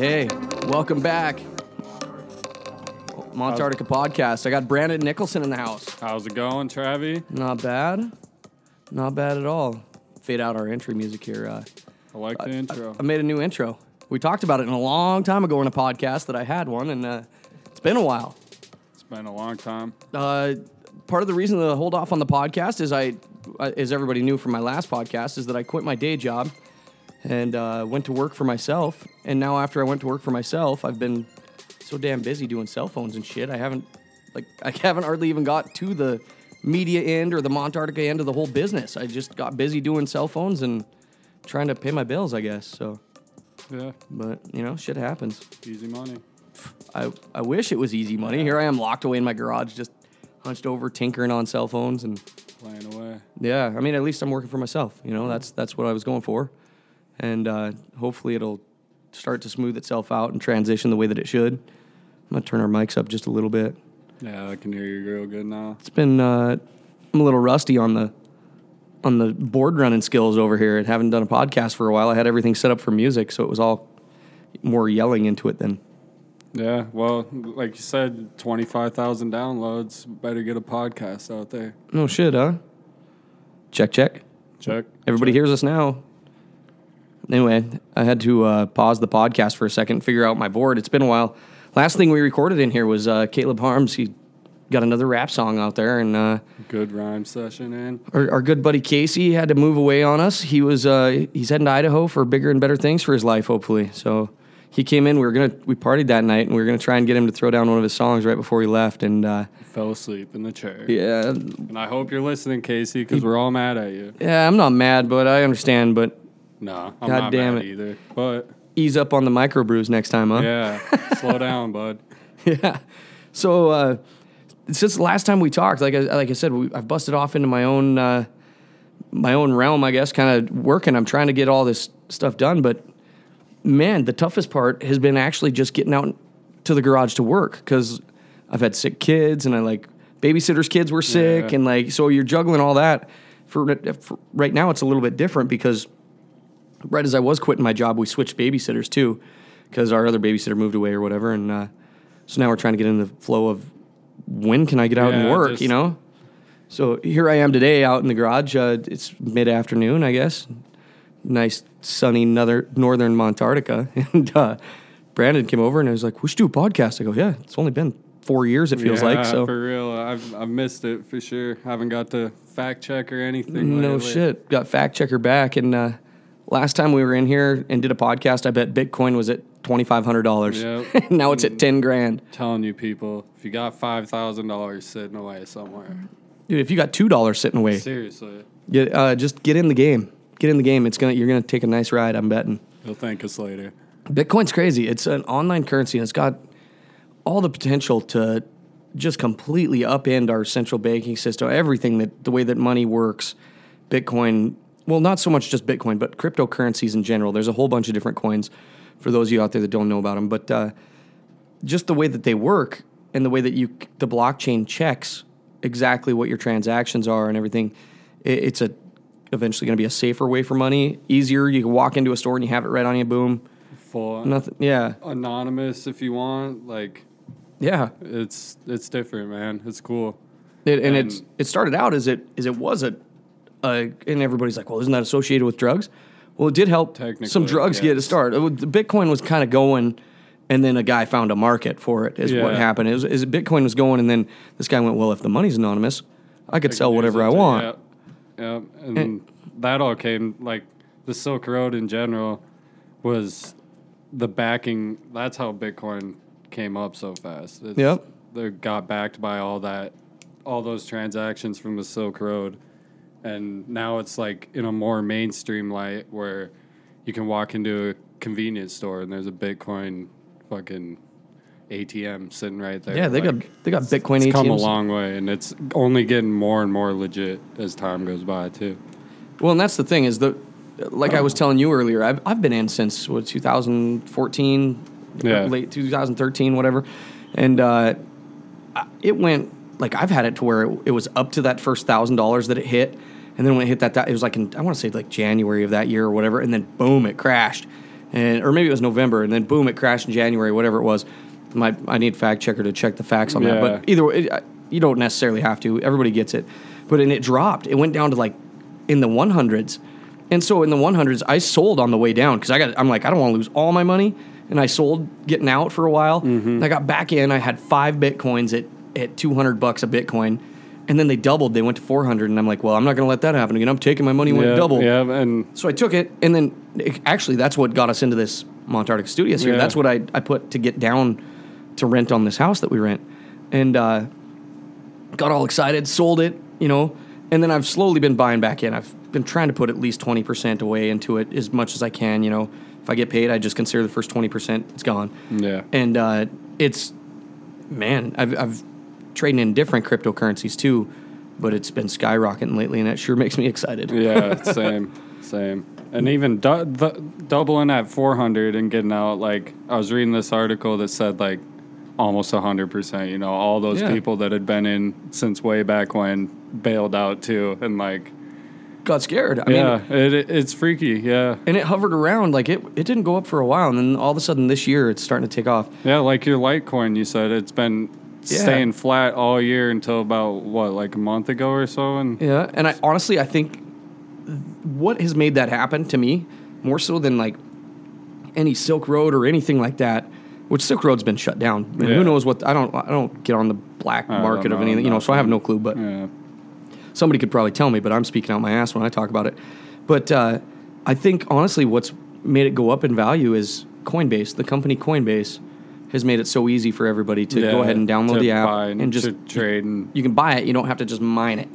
Hey, welcome back. Montartica Podcast. I got Brandon Nicholson in the house. How's it going, Travi? Not bad. Not bad at all. Fade out our entry music here. I like the intro. I made a new intro. We talked about it a long time ago in a podcast that I had one, and it's been a while. It's been a long time. Part of the reason to hold off on the podcast is as everybody knew from my last podcast, is that I quit my day job and went to work for myself. And now after I went to work for myself, I've been so damn busy doing cell phones and shit. I haven't hardly even got to the media end or the Montartica end of the whole business. I just got busy doing cell phones and trying to pay my bills, I guess. So, Yeah, but shit happens. easy money. I wish it was easy money. Here I am locked away in my garage, just hunched over, tinkering on cell phones and Playing away. yeah. I mean, at least I'm working for myself. That's what I was going for, and hopefully it'll start to smooth itself out and transition the way that it should. I'm gonna turn our mics up just a little bit. Yeah, I can hear you real good now. It's been I'm a little rusty on the board running skills over here. I haven't done a podcast for a while. I had everything set up for music, so it was all more yelling into it than. Yeah, well, like you said, 25,000 downloads. Better get a podcast out there. No shit, huh? Check. Check. Everybody hears us now. Anyway, I had to pause the podcast for a second and figure out my board. It's been a while. Last thing we recorded in here was Caleb Harms. He got another rap song out there, and Good rhyme session in. our good buddy Casey had to move away on us. He's heading to Idaho for bigger and better things for his life, hopefully. So he came in. We partied that night, and we were gonna try and get him to throw down one of his songs right before he left. And Fell asleep in the chair. yeah, And I hope you're listening, Casey, because we're all mad at you. yeah, I'm not mad, but I understand. But No, I'm God not damn mad it. either. But, ease up on the microbrews next time, huh? yeah, slow down, bud. Yeah. So since the last time we talked, like I said, I've busted off into my own realm, I guess, kind of working. I'm trying to get all this stuff done, but man, the toughest part has been actually just getting out to the garage to work, because I've had sick kids, and babysitters' kids were sick, Yeah. and so you're juggling all that. For right now, it's a little bit different because right as I was quitting my job, we switched babysitters too, because our other babysitter moved away or whatever, and so now we're trying to get in the flow of when can I get out and Yeah, work, So here I am today out in the garage. It's mid-afternoon, I guess. Nice, sunny northern Montartica. And Brandon came over and I was like, we should do a podcast. I go, yeah, it's only been 4 years, it feels like. So for real. I've missed it for sure. Haven't got to fact check or anything. no lately. shit. Got fact checker back. And last time we were in here and did a podcast, I bet Bitcoin was at $2,500. Yep. Now it's at $10,000. Telling you people, if you got $5,000 sitting away somewhere, Dude, if you got $2 sitting away, seriously, just get in the game. Get in the game. You're gonna take a nice ride, I'm betting. you'll thank us later. Bitcoin's crazy. It's an online currency, and it's got all the potential to just completely upend our central banking system, everything the way that money works. Bitcoin, well, not so much just Bitcoin, but cryptocurrencies in general. There's a whole bunch of different coins for those of you out there that don't know about them. But just the way that they work and the way that the blockchain checks exactly what your transactions are and everything, it's eventually going to be a safer way for money, easier. You can walk into a store and you have it right on you, boom. Full Nothing. Yeah. anonymous if you want. Like, Yeah. it's different, man. It's cool. It started out as it was and everybody's like, well, isn't that associated with drugs? Well, it did help Technically, some drugs get a yes. start. The Bitcoin was kind of going, and then a guy found a market for it. Is what Yeah. happened. Bitcoin was going, and then this guy went, well, if the money's anonymous, I could sell whatever I want. Yeah. And that all came, like, the Silk Road in general was the backing. That's how Bitcoin came up so fast. Yep. They got backed by all those transactions from the Silk Road. And now it's like in a more mainstream light where you can walk into a convenience store and there's a Bitcoin fucking ATM sitting right there. Yeah, they got Bitcoin It's come a ATMs. long way, and it's only getting more and more legit as time goes by too. Well, and that's the thing is like I was telling you earlier, I've been in since 2014, Yeah. late 2013, whatever, and it went like I've had it to where it was up to that first $1,000 that it hit, and then when it hit that it was like I want to say like January of that year or whatever, and then boom, it crashed. or maybe it was November, and then boom, it crashed in January, whatever it was. I need fact checker to check the facts on that, but either way, you don't necessarily have to. Everybody gets it, and it dropped. It went down to like in the 100s, and so in the 100s, I sold on the way down because I'm like, I don't want to lose all my money, and I sold getting out for a while. And I got back in. I had 5 Bitcoins at $200 a Bitcoin. And then they doubled. They went to 400, and I'm like, well, I'm not going to let that happen again. I'm taking my money when it doubled. Yeah, and so I took it, and then actually that's what got us into this Montarctic Studios here. Yeah. That's what I put to get down to rent on this house that we rent, and got all excited, sold it, and then I've slowly been buying back in. I've been trying to put at least 20% away into it as much as I can. If I get paid, I just consider the first 20%, it's gone. Yeah, and I've trading in different cryptocurrencies too, but it's been skyrocketing lately, and that sure makes me excited. Yeah, same. And even doubling at 400 and getting out, like, I was reading this article that said, like, almost 100%, all those people that had been in since way back when bailed out too, and, like, got scared. I mean, it's freaky, yeah. And it hovered around, like, it didn't go up for a while, and then all of a sudden this year it's starting to take off. Yeah, like your Litecoin, you said, it's been staying flat all year until about, like a month ago or so. And I honestly, I think what has made that happen to me, more so than, like, any Silk Road or anything like that, which Silk Road's been shut down. And who knows what, I don't get on the black market of anything, so I have no clue, but somebody could probably tell me, but I'm speaking out my ass when I talk about it. But I think, honestly, what's made it go up in value is Coinbase. The company Coinbase has made it so easy for everybody to go ahead and download the app and just trade. And you can buy it. You don't have to just mine it.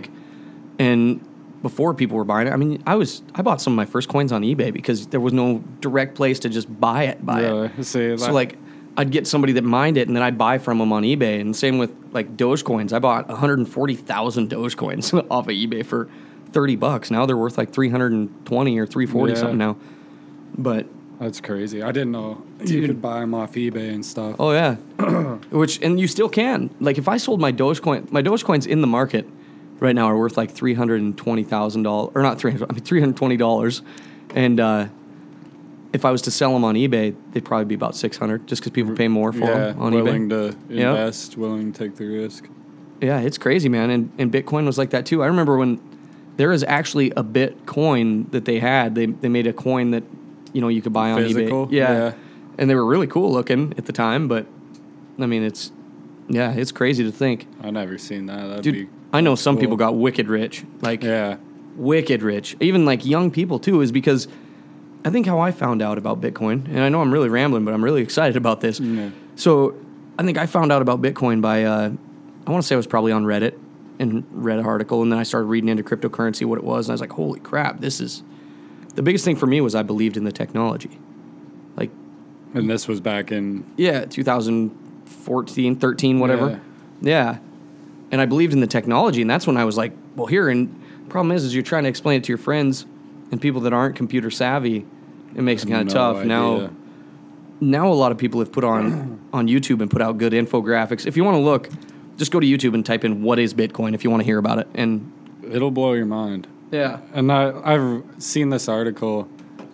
And before people were buying it, I mean, I bought some of my first coins on eBay because there was no direct place to just buy it. So like, I'd get somebody that mined it, and then I'd buy from them on eBay. And same with like Dogecoins. I bought 140,000 Dogecoins off of eBay for $30. Now they're worth like 320 or 340 something now. But that's crazy. I didn't know you could buy them off eBay and stuff. Oh yeah, and you still can. Like, if I sold my Dogecoins in the market right now are worth like $320,000, or not $320, and if I was to sell them on eBay, they'd probably be about $600, just because people pay more for them on willing eBay. To invest, willing to take the risk. Yeah, it's crazy, man. And Bitcoin was like that too. I remember when there was actually a Bitcoin that they had. They made a coin that you could buy on Physical? eBay. Yeah, and they were really cool looking at the time. But I mean, it's crazy to think. I've never seen that. Dude, I know some people got wicked rich, wicked rich. Even like young people too, is because I think how I found out about Bitcoin, and I know I'm really rambling, but I'm really excited about this. Yeah. So I think I found out about Bitcoin by, I want to say it was probably on Reddit, and read an article, and then I started reading into cryptocurrency, what it was, and I was like, holy crap, this is... The biggest thing for me was I believed in the technology. Like... And this was back in... Yeah, 2014, 13, whatever. Yeah. And I believed in the technology, and that's when I was like, well, here, and problem is you're trying to explain it to your friends and people that aren't computer savvy, it makes it kind of tough. Idea. Now a lot of people have put on YouTube and put out good infographics. If you want to look, just go to YouTube and type in "what is Bitcoin" if you want to hear about it, and it'll blow your mind. Yeah. And I've seen this article.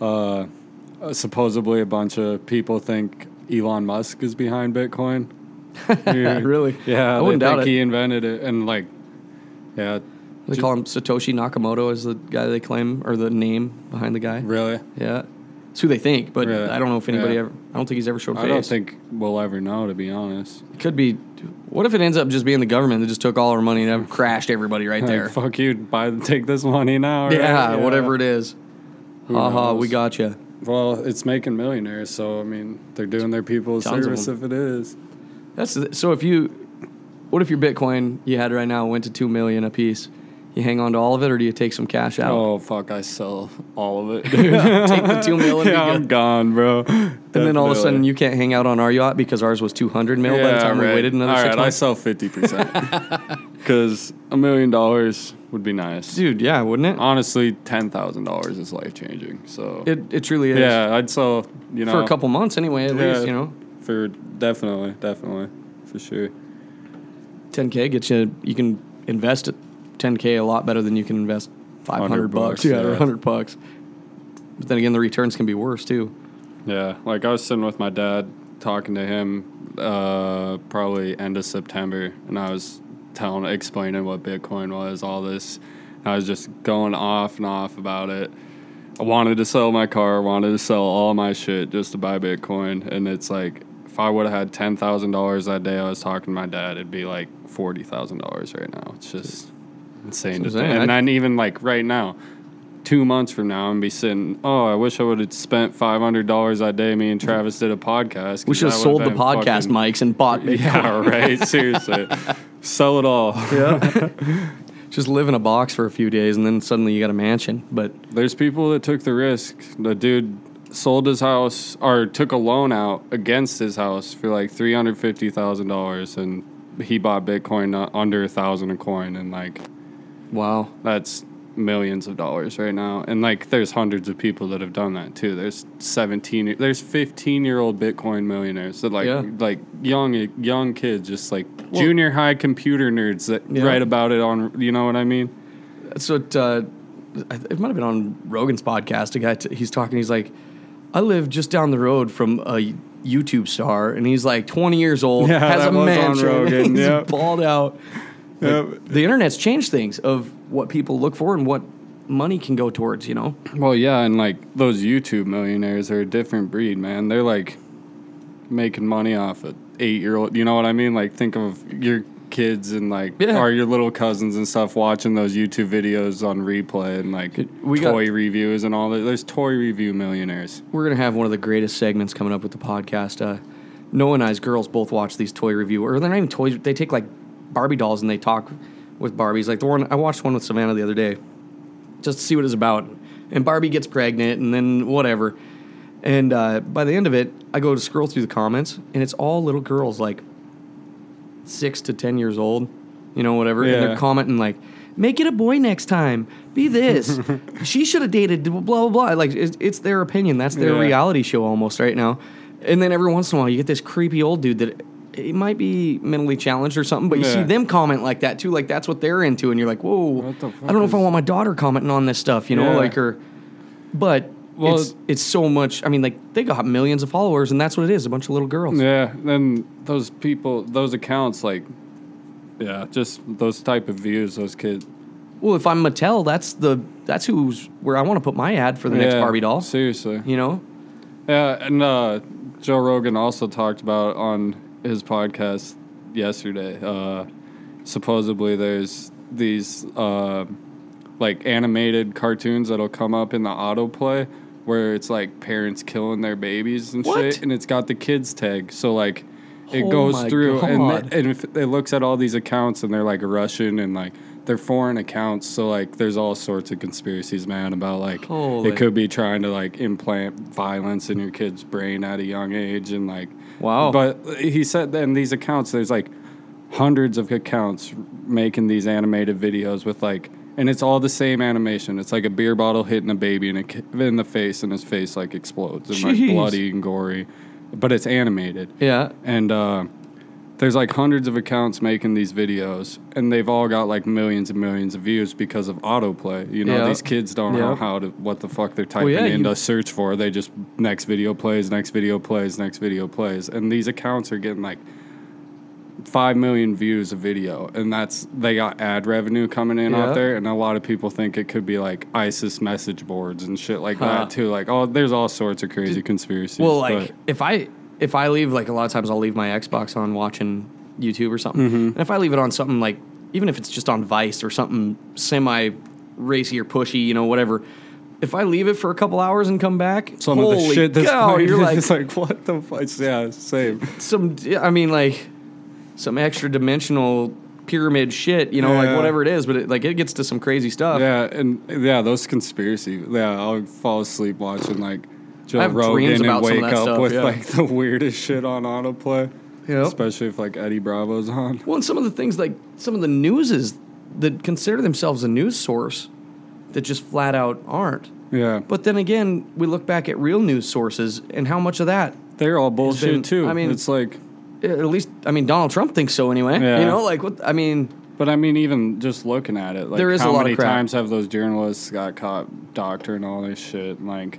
Supposedly, a bunch of people think Elon Musk is behind Bitcoin. Really? Yeah, I wouldn't doubt it. He invented it, and like, yeah. They call him Satoshi Nakamoto as the guy they claim, or the name behind the guy. Really? Yeah. It's who they think, but really? I don't know if anybody ever... I don't think he's ever shown face. I don't think we'll ever know, to be honest. It could be... What if it ends up just being the government that just took all our money and crashed everybody right there? Fuck you, take this money now. Right? Yeah, whatever it is. Haha, we got you. Well, it's making millionaires, so, I mean, they're doing their people a service if it is. So if you... What if your Bitcoin you had right now went to $2 million a piece? You hang on to all of it, or do you take some cash out? Oh, fuck, I sell all of it. Take the $2 million. Yeah, I'm gone, bro. And then all of a sudden you can't hang out on our yacht because ours was $200 million by the time we waited another 6 months. I sell 50%. Because $1 million would be nice. Dude, yeah, wouldn't it? Honestly, $10,000 is life-changing, so... It truly is. Yeah, I'd sell, for a couple months anyway, at least, For definitely, for sure. 10K gets you can invest it. $10K a lot better than you can invest $500 $100, or $100. But then again, the returns can be worse too. Yeah, like I was sitting with my dad talking to him probably end of September, and I was explaining what Bitcoin was, all this. I was just going off and off about it. I wanted to sell my car, wanted to sell all my shit just to buy Bitcoin, and it's like if I would have had $10,000 that day I was talking to my dad, it'd be like $40,000 right now. It's just insane to think. And then even like right now, 2 months from now, I'm going to be sitting, I wish I would have spent $500 that day. Me and Travis did a podcast. We should have sold the podcast mics and bought Bitcoin. Yeah, right. Seriously. Sell it all. Yeah. Just live in a box for a few days, and then suddenly you got a mansion. But there's people that took the risk. The dude sold his house or took a loan out against his house for like $350,000, and he bought Bitcoin under $1,000 a coin, and like, wow, that's millions of dollars right now. And like there's hundreds of people that have done that too. There's 15-year-old Bitcoin millionaires that like young kids, just like junior high computer nerds that write about it on, you know what I mean? So it might have been on Rogan's podcast. A guy he's talking, he's like, I live just down the road from a YouTube star, and he's like 20 years old, has a mansion, he's balled out. Like, the internet's changed things of what people look for and what money can go towards, you know? Well, yeah, and like those YouTube millionaires are a different breed, man. They're like making money off an 8-year-old, you know what I mean? Like think of your kids and like or your little cousins and stuff watching those YouTube videos on replay and like toy reviews and all that. There's toy review millionaires. We're going to have one of the greatest segments coming up with the podcast. Noah and I's girls both watch these toy review, or they're not even toys. They take like Barbie dolls and they talk with Barbies. Like the one I watched one with Savannah the other day, just to see what it's about. And Barbie gets pregnant, and then whatever. And by the end of it, I go to scroll through the comments, and it's all little girls, like 6 to 10 years old, you know, whatever. Yeah. And they're commenting like, "Make it a boy next time. Be this. She should have dated blah blah blah." Like it's their opinion. That's their reality show almost right now. And then every once in a while, you get this creepy old dude that. It might be mentally challenged or something, but you see them comment like that too, like that's what they're into, and you're like, whoa, I don't know if I want my daughter commenting on this stuff, you know, like her. But it's so much. I mean, like they got millions of followers, and that's what it is—a bunch of little girls. Yeah, then those people, those accounts, like, just those type of views, those kids. Well, if I'm Mattel, that's who's where I want to put my ad for the next Barbie doll. Seriously, you know. Yeah, and Joe Rogan also talked about on his podcast yesterday. Supposedly there's these like animated cartoons that'll come up in the autoplay where it's like parents killing their babies and shit, and it's got the kids tag. So like it goes through and it looks at all these accounts, and they're like Russian and like they're foreign accounts. So like there's all sorts of conspiracies, man, about like it could be trying to like implant violence in your kid's brain at a young age, and like but he said that in these accounts there's like hundreds of accounts making these animated videos with like, and it's all the same animation. It's like a beer bottle hitting a baby in the face, and his face like explodes and like bloody and gory, but it's animated. Yeah. And there's like hundreds of accounts making these videos, and they've all got like millions and millions of views because of autoplay. You know, these kids don't know what the fuck they're typing in to search for. They just next video plays, next video plays, next video plays. And these accounts are getting like 5 million views a video, and they got ad revenue coming in out there. And a lot of people think it could be like ISIS message boards and shit like that too. Like, there's all sorts of crazy conspiracies. Well, like if I leave, like a lot of times I'll leave my Xbox on watching YouTube or something. Mm-hmm. And if I leave it on something like, even if it's just on Vice or something semi-racy or pushy, you know, whatever, if I leave it for a couple hours and come back, some of the shit that's playing, you're like, it's like, what the fuck? Yeah, same. Some extra dimensional pyramid shit, you know, like whatever it is, but it gets to some crazy stuff. Yeah, and those conspiracy. Yeah, I'll fall asleep watching like Joe Rogan and wake up stuff, with like the weirdest shit on autoplay. Yeah, especially if like Eddie Bravo's on. Well, and some of the things, like some of the newses that consider themselves a news source that just flat out aren't. Yeah. But then again, we look back at real news sources and how much of that they're all bullshit too. I mean, it's like, at least, I mean, Donald Trump thinks so anyway. Yeah. You know, like what I mean. But I mean, even just looking at it, like there is how a lot many of crap. Times have those journalists got caught doctoring all this shit? And like,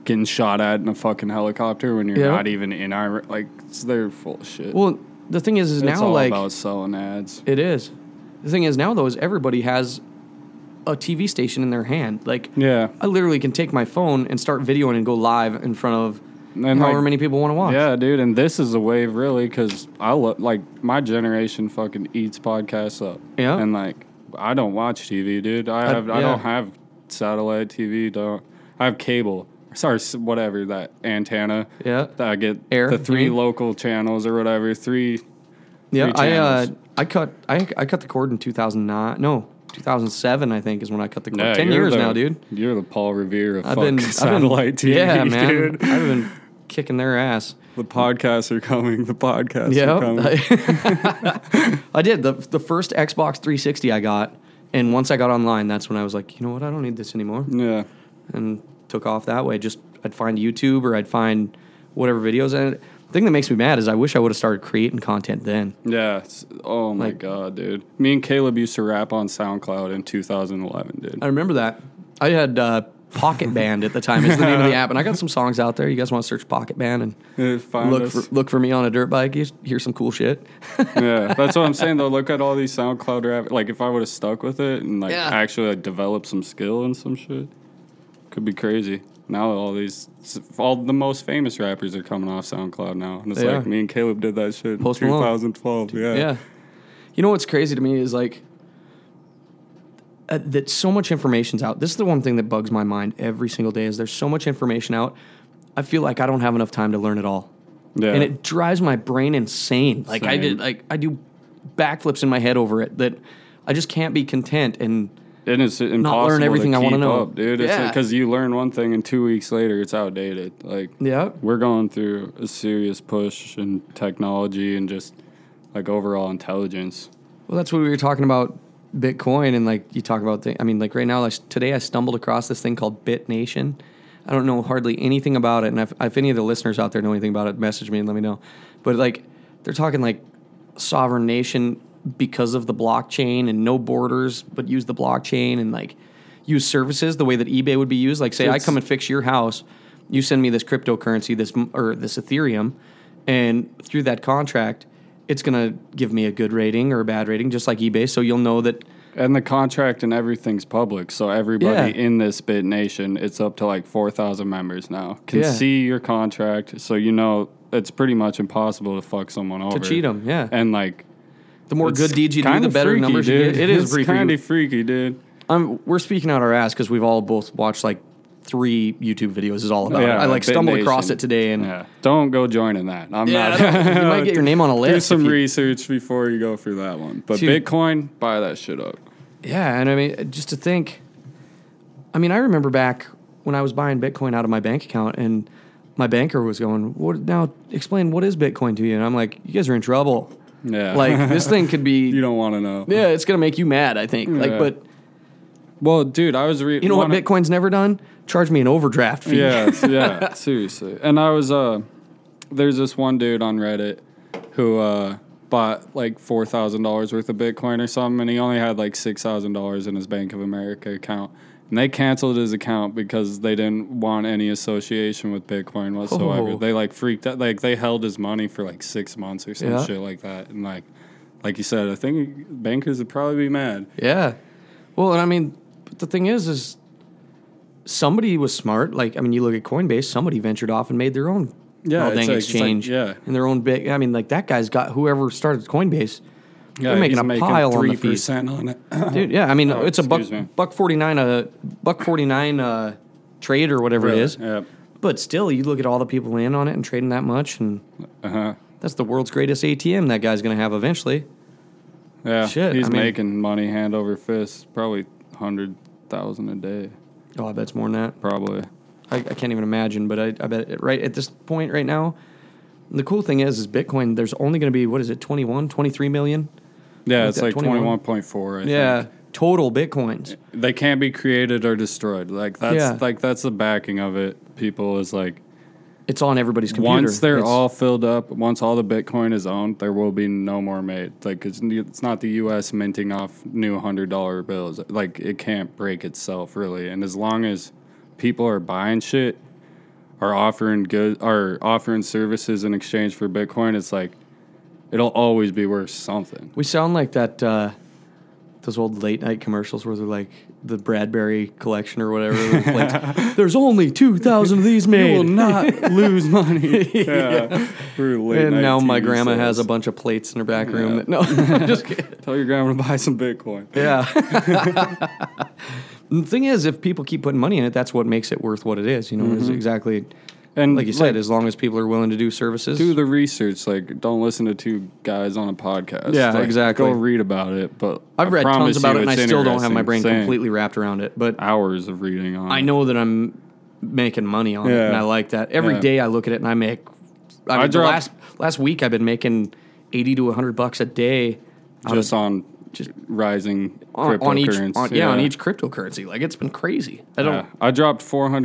getting shot at in a fucking helicopter when you're Yeah. not even in our like. They're full of shit. Well, the thing is it's now all like about selling ads. it is. The thing is now though is everybody has a TV station in their hand. Like Yeah. I literally can take my phone and start videoing and go live in front of And however like, many people want to watch. Yeah, dude, and this is a wave really because like my generation fucking eats podcasts up. Yeah. and like I don't watch TV, dude. I don't have satellite TV. I have cable. Sorry, whatever that antenna. Yeah. That I get Air, the 3 you mean? local channels or whatever. Three Yeah, channels. I cut the cord in 2009. No, 2007 I think is when I cut the cord. Yeah, 10 you're years the- now, dude. You're the Paul Revere of I've satellite TV, yeah, man. dude. I've been kicking their ass. The podcasts are coming. The podcasts are coming. Yeah, I did the first Xbox 360 I got, and once I got online, that's when I was like, you know what, I don't need this anymore, Yeah. and took off that way. Just I'd find YouTube or I'd find whatever videos. And the thing that makes me mad is I wish I would have started creating content then. Yeah. Oh my Like- God, dude. Me and Caleb used to rap on SoundCloud in 2011, dude. I remember that. I had Pocket Band at the time is the name of the app, and I got some songs out there. You guys want to search Pocket Band and Find us. look for me on a dirt bike. You hear some cool shit. Yeah, that's what I'm saying though. Look at all these SoundCloud rap. Like if I would have stuck with it and like Yeah. actually like developed some skill and some shit, could be crazy. Now all the most famous rappers are coming off SoundCloud now, and it's They like are. me and Caleb did that shit Post in Malone. 2012. Yeah. Yeah. You know what's crazy to me is like that so much information's out. This is the one thing that bugs my mind every single day is there's so much information out. I feel like I don't have enough time to learn it all. Yeah. And it drives my brain insane. Like Same. I do backflips in my head over it that I just can't be content and It is impossible learn everything to I wanna keep know. up, dude. It's Yeah. because you learn one thing and 2 weeks later it's outdated. Like yeah. we're going through a serious push in technology and just like overall intelligence. Well, that's what we were talking about Bitcoin and like you talk about I mean like right now today I stumbled across this thing called BitNation. I don't know hardly anything about it, and if any of the listeners out there know anything about it, message me and let me know. But like they're talking like sovereign nation because of the blockchain and no borders, but use the blockchain and like use services the way that eBay would be used. Like say I come and fix your house, you send me this cryptocurrency, this Ethereum, and through that contract, it's gonna give me a good rating or a bad rating, just like eBay. So you'll know that. And the contract and everything's public, so everybody Yeah. in this BitNation, it's up to like 4,000 members now, can Yeah. see your contract, so you know it's pretty much impossible to fuck someone over. cheat 'em, yeah. And like, The more it's good deeds you do, kinda the better freaky, numbers you dude. get. It is It's pretty kind freaky. of freaky, dude. We're speaking out our ass because we've all both watched like 3 YouTube videos is all about it. Yeah, I like stumbled across BitNation. it today and Yeah, don't go joining that. I'm Yeah, not. I don't- you might get your name on a list Do if some you- research before you go for that one. But Dude. Bitcoin, buy that shit up. yeah, and I mean just to think, I mean I remember back when I was buying Bitcoin out of my bank account and my banker was going, "What now? Explain what is Bitcoin to you?" And I'm like, "You guys are in trouble. Yeah, Like this thing could be, you don't want to know. yeah, it's gonna make you mad. I think. Like, Yeah. but Well, dude, I was reading. you know what Bitcoin's never done? Charge me an overdraft fee. Yeah, seriously. And I was there's this one dude on Reddit who bought like $4,000 worth of Bitcoin or something, and he only had like $6,000 in his Bank of America account. And they canceled his account because they didn't want any association with Bitcoin whatsoever. Oh. They like freaked out. Like they held his money for like 6 months or some Yeah. shit like that. And like you said, I think bankers would probably be mad. Yeah. Well, and I mean, but the thing is somebody was smart. Like, I mean, you look at Coinbase, somebody ventured off and made their own Yeah, dang it's like- exchange. yeah. And their own big, I mean, like that guy's got whoever started Coinbase. Yeah, They're making he's a pile on the fees. 3% on it. Dude, yeah, I mean, Oh, it's a excuse me. buck 49, buck 49 trade or whatever it is. Yeah. But still, you look at all the people in on it and trading that much, and Uh-huh. that's the world's greatest ATM that guy's going to have eventually. Yeah, Shit, he's I mean- making money hand over fist, probably 100,000 a day, Oh, I bet it's more than that. probably. I can't even imagine, but I bet right at this point right now, the cool thing is Bitcoin, there's only going to be, what is it, 23 million? Yeah, Like it's that like 21. 21.4. I Yeah, think. total Bitcoins. They can't be created or destroyed. Like that's Yeah. that's the backing of it. People is like It's on everybody's computer. once they're It's- all filled up, once all the Bitcoin is owned, there will be no more made. Like it's not the U.S. minting off new $100 bills. Like it can't break itself really. And as long as people are buying shit, are offering services in exchange for Bitcoin, it's like it'll always be worth something. We sound like that those old late night commercials where they're like the Bradbury collection or whatever. Like, there's only 2,000 of these made. You will not lose money. Yeah. And now my grandma has a bunch of plates in her back room. No, just kidding. Tell your grandma to buy some Bitcoin. Yeah. The thing is, if people keep putting money in it, that's what makes it worth what it is. You know, is exactly. And like you said, as long as people are willing to do services, do the research. Like, don't listen to two guys on a podcast. Yeah, like, exactly. Go read about it. But I've read tons about it, and I still don't have my brain completely wrapped around it. But hours of reading on. I know that I'm making money on it, and I like that. Every day I look at it, and I make. I mean, last week I've been making $80 to $100 a day, just on rising cryptocurrency. On each cryptocurrency. Like, it's been crazy. I dropped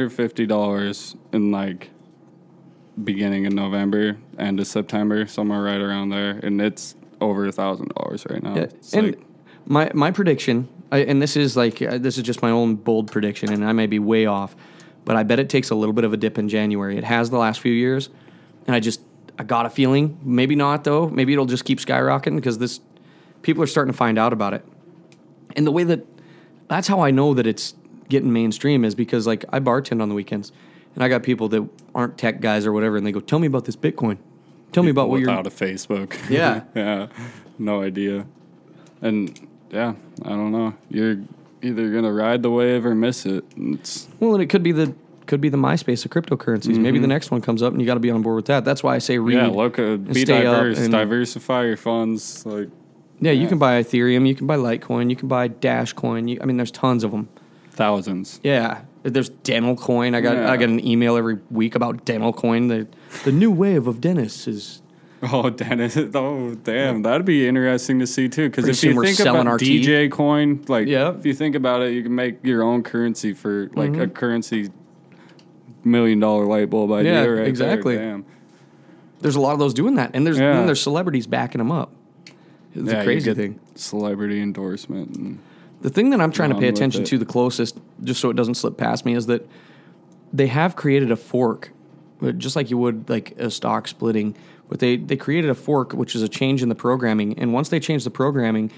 $450 in like beginning of November, end of September, somewhere right around there, and it's over $1,000 right now. Yeah. And my prediction, and this is just my own bold prediction, and I may be way off, but I bet it takes a little bit of a dip in January. It has the last few years, and I got a feeling, maybe not though. Maybe it'll just keep skyrocketing because people are starting to find out about it, and the way that's how I know that it's getting mainstream is because like I bartend on the weekends. And I got people that aren't tech guys or whatever, and they go, "Tell me about this Bitcoin. Tell me about what you're." Without a Facebook. Yeah. Yeah. No idea. And yeah, I don't know. You're either gonna ride the wave or miss it. And it could be the MySpace of cryptocurrencies. Maybe the next one comes up, and you got to be on board with that. That's why I say read. Yeah, look, be diverse, diversify your funds. Like, you can buy Ethereum, you can buy Litecoin, you can buy Dashcoin. I mean, there's tons of them. Thousands. Yeah. There's Dental Coin. I get an email every week about Dental Coin. The new wave of dentists is. Oh, dentist! Oh, damn! That'd be interesting to see too. Because if you think about DJ Coin, like if you think about it, you can make your own currency for like a currency $1 million light bulb idea. Yeah, right exactly. There. Damn. There's a lot of those doing that, and there's celebrities backing them up. It's a crazy thing. Celebrity endorsement. And the thing that I'm trying to pay attention to the closest, just so it doesn't slip past me, is that they have created a fork, just like you would like a stock splitting. But they created a fork, which is a change in the programming. And once they change the programming,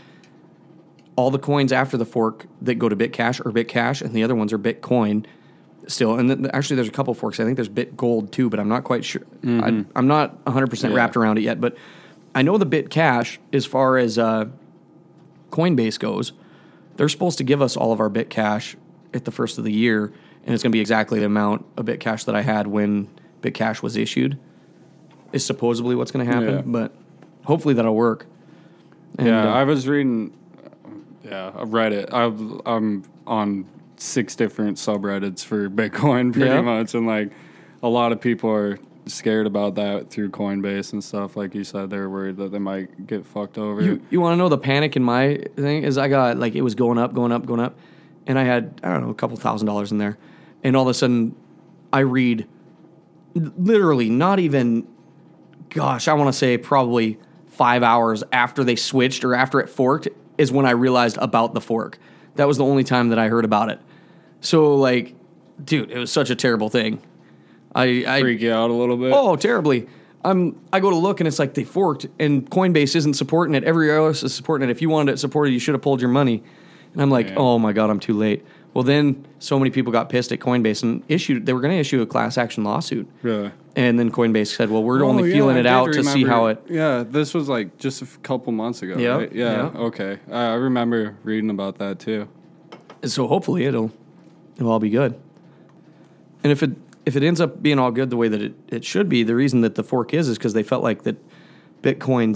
all the coins after the fork that go to BitCash are BitCash, and the other ones are Bitcoin still. And then, actually, there's a couple forks. I think there's BitGold too, but I'm not quite sure. I'm not 100% wrapped around it yet. But I know the BitCash, as far as Coinbase goes, they're supposed to give us all of our BitCash at the first of the year, and it's going to be exactly the amount of BitCash that I had when BitCash was issued, is supposedly what's going to happen, but hopefully that'll work. And, I was reading, I've read it. I'm on 6 different subreddits for Bitcoin pretty much, and like a lot of people are scared about that through Coinbase and stuff. Like you said, they're worried that they might get fucked over. You want to know the panic in my thing is I got like it was going up, and I had a couple $1,000s in there, and all of a sudden I read literally not even, I want to say probably 5 hours after they switched or after it forked is when I realized about the fork. That was the only time that I heard about it. So like, dude, it was such a terrible thing. I freak you out a little bit. Oh, terribly. I go to look and it's like they forked and Coinbase isn't supporting it. Everywhere else is supporting it. If you wanted it supported, you should have pulled your money. And I'm like, oh my God, I'm too late. Well, then so many people got pissed at Coinbase and they were going to issue a class action lawsuit. Really? And then Coinbase said, well, we're only feeling it out to see how it. Yeah, this was like just a couple months ago, right? Yeah, okay. I remember reading about that too. So hopefully it'll all be good. And if it ends up being all good the way that it should be, the reason that the fork is because they felt like that Bitcoin's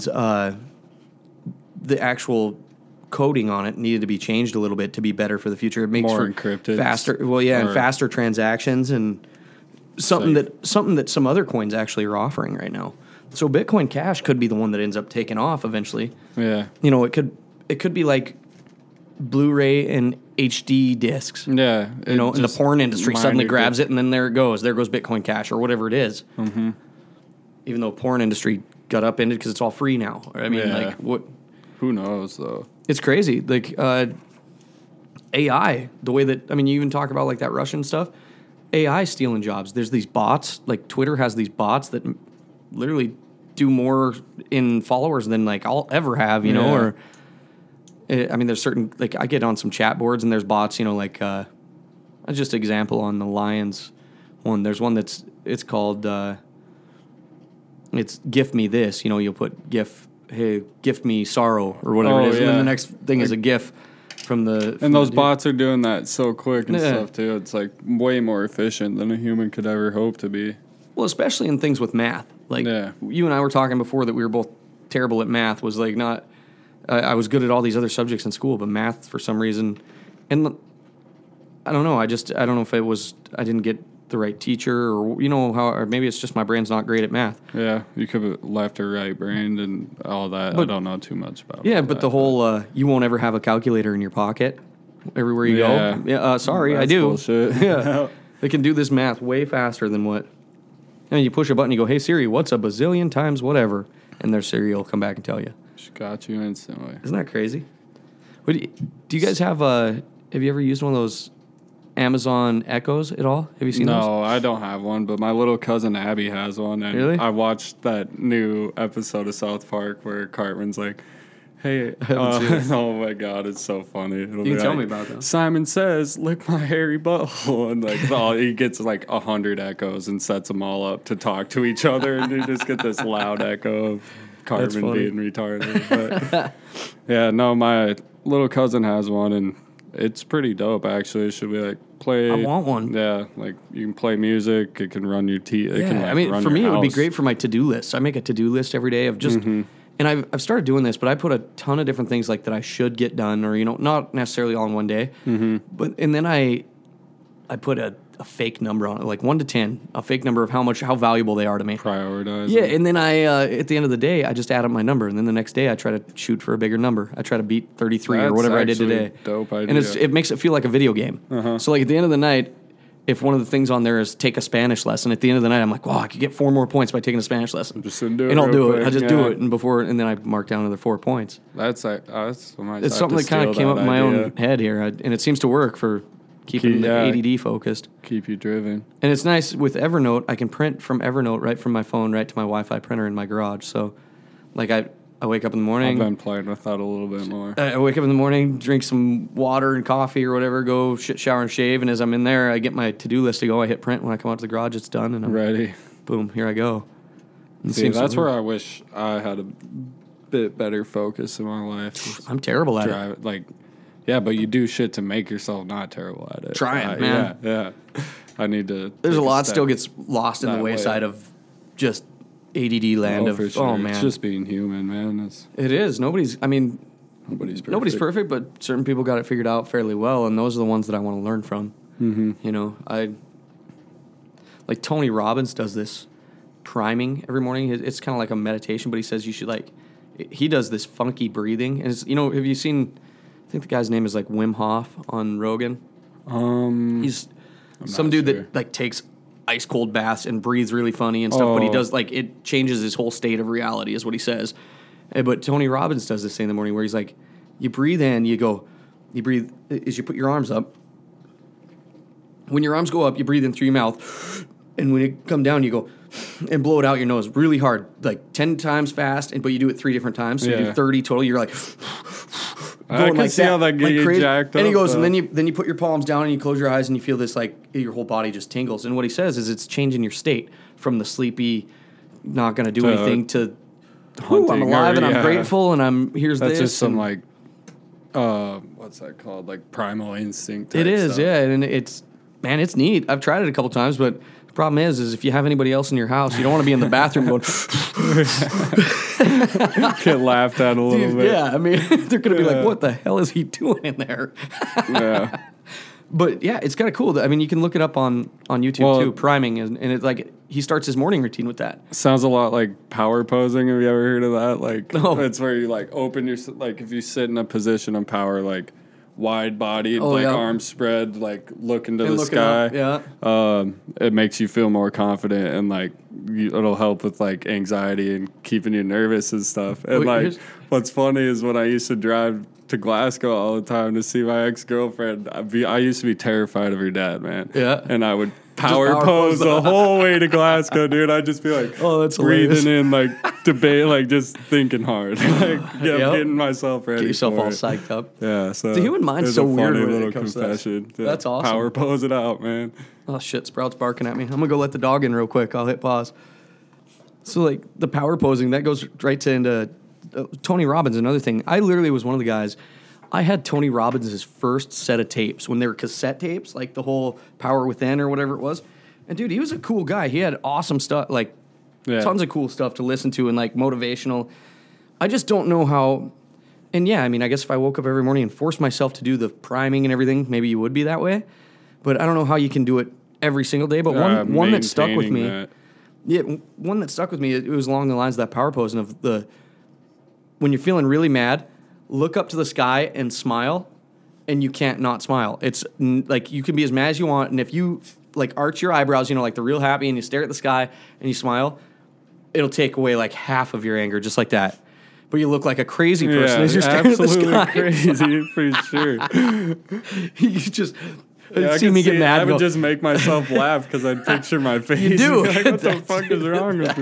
the actual coding on it needed to be changed a little bit to be better for the future. It makes more for encrypted, faster. Well, yeah, and faster transactions and something that some other coins actually are offering right now. So Bitcoin Cash could be the one that ends up taking off eventually. Yeah, it could be like Blu-ray and HD discs. Yeah, and the porn industry suddenly grabs it, and then there it goes. There goes Bitcoin Cash or whatever it is. Mm-hmm. Even though porn industry got upended because it's all free now. I mean, like what? Who knows though? It's crazy. Like AI, the way that you even talk about like that Russian stuff. AI stealing jobs. There's these bots, like Twitter has these bots that literally do more in followers than like I'll ever have, you know, or I mean, there's certain, like I get on some chat boards and there's bots, you know, like just example on the Lions one. There's one it's called, it's gift me this, you know, you'll put gift me sorrow or whatever it is. And then the next thing is a GIF from the... And those bots are doing that so quick and stuff too. It's like way more efficient than a human could ever hope to be. Well, especially in things with math. Like you and I were talking before that we were both terrible at math. Was like not... I was good at all these other subjects in school, but math for some reason... And I don't know. I don't know if it was... I didn't get the right teacher or, you know, or maybe it's just my brain's not great at math. Yeah, you could have left or right brained and all that. But, I don't know too much about it. Yeah, but the whole... you won't ever have a calculator in your pocket everywhere you go. Yeah, sorry, that's I do. Bullshit. Yeah. They can do this math way faster than what... I mean, you push a button, you go, hey, Siri, what's a bazillion times whatever? And their Siri will come back and tell you. She got you instantly. Isn't that crazy? Do you guys have you ever used one of those Amazon Echoes at all? Have you seen those? No, I don't have one, but my little cousin Abby has one. And really? I watched that new episode of South Park where Cartman's like, hey, oh my God, it's so funny. You can tell me about that. Simon Says, lick my hairy butthole. And like, he gets like 100 echoes and sets them all up to talk to each other. And you just get this loud echo of Cartman being retarded. But yeah, no, my little cousin has one and it's pretty dope actually. Should we like play? I want one. Yeah, like you can play music. It can run your teeth. I mean, for me, it would be great for my to-do list. I make a to-do list every day of just... And I've started doing this, but I put a ton of different things like that I should get done, or, you know, not necessarily all in one day. But and then I put a fake number on it, like 1 to 10, a fake number of how valuable they are to me. Prioritize. Yeah, and then I at the end of the day, I just add up my number, and then the next day I try to shoot for a bigger number. I try to beat 33 or whatever I did today. Dope idea. And it makes it feel like a video game. So like at the end of the night, if one of the things on there is take a Spanish lesson, at the end of the night, I'm like, wow, I could get 4 more points by taking a Spanish lesson. Just do it. And I'll do it. Quick. I just do it, and then I mark down another 4 points. It's something that kind of came up in my own head here, and it seems to work for keeping the ADD focused. Keep you driven. And it's nice with Evernote. I can print from Evernote right from my phone right to my Wi-Fi printer in my garage. So, like I wake up in the morning. I've been playing with that a little bit more. I wake up in the morning, drink some water and coffee or whatever, go shower and shave, and as I'm in there, I get my to-do list to go. I hit print. When I come out to the garage, it's done, and I'm ready. Boom, here I go. See, that's where I wish I had a bit better focus in my life. I'm terrible at it. Yeah, but you do shit to make yourself not terrible at it. Trying, man. Yeah. I need to. There's a lot still gets lost in the wayside of just ADD land for sure. Oh man, it's just being human, man. It is. Nobody's perfect, but certain people got it figured out fairly well, and those are the ones that I want to learn from. You know, like Tony Robbins does this priming every morning. It's kind of like a meditation, but he says you should he does this funky breathing, and it's, you know, have you seen? I think the guy's name is like Wim Hof on Rogan. He's some dude that like takes ice cold baths and breathes really funny and stuff, but he does it changes his whole state of reality is what he says. But Tony Robbins does this thing in the morning where he's like, you breathe in, you breathe as you put your arms up. When your arms go up, you breathe in through your mouth, and when you come down, you go and blow it out your nose really hard, like 10 times fast, but you do it 3 different times, so you do 30 total. You're like I can see how that gets you jacked up. And he goes, and then you put your palms down and you close your eyes and you feel this like your whole body just tingles. And what he says is it's changing your state from the sleepy, not going to do anything to I'm alive and I'm grateful and here's this. That's just some like, what's that called? Like primal instinct. It is, stuff. yeah, and it's neat. I've tried it a couple times, but the problem is if you have anybody else in your house, you don't want to be in the bathroom going. Get laughed at a little bit. Yeah, I mean, they're going to be like, what the hell is he doing in there? Yeah. But yeah, it's kind of cool. I mean, you can look it up on YouTube too, priming, and it's like he starts his morning routine with that. Sounds a lot like power posing. Have you ever heard of that? Like, it's where you like open your, like if you sit in a position of power, like wide bodied, arms spread, like look into the sky. Yeah. It makes you feel more confident and like it'll help with like anxiety and keeping you nervous and stuff. And what's funny is when I used to drive to Glasgow all the time to see my ex-girlfriend, I used to be terrified of her dad, man. Yeah. And I would power pose the whole way to Glasgow, dude. I'd just be like, Oh, that's breathing hilarious. in, like debate, like just thinking hard, like Yep. getting myself ready. Get yourself for all it. psyched up. Yeah, so The human mind's there's so a weird funny when it little comes to that. confession. Yeah, That's awesome. Power pose it out, man. Oh shit, Sprout's barking at me. I'm gonna go let the dog in real quick. I'll hit pause. So like the power posing, that goes right into Tony Robbins. Another thing, I literally was one of the guys. I had Tony Robbins' first set of tapes when they were cassette tapes, like the whole Power Within or whatever it was. And dude, he was a cool guy. He had awesome stuff, like tons of cool stuff to listen to and like motivational. I just don't know how. And yeah, I mean, I guess if I woke up every morning and forced myself to do the priming and everything, maybe you would be that way. But I don't know how you can do it every single day. But one that stuck with me. That. Yeah, one that stuck with me, it was along the lines of that power pose and of the, when you're feeling really mad, look up to the sky and smile, and you can't not smile. It's like you can be as mad as you want, and if you like arch your eyebrows, you know, like the real happy, and you stare at the sky and you smile, it'll take away like half of your anger just like that. But you look like a crazy person as you're staring at the sky. Crazy, for sure. You just... Yeah, see me get mad. I would just make myself laugh because I'd picture my face. You do. Like, what the fuck is wrong with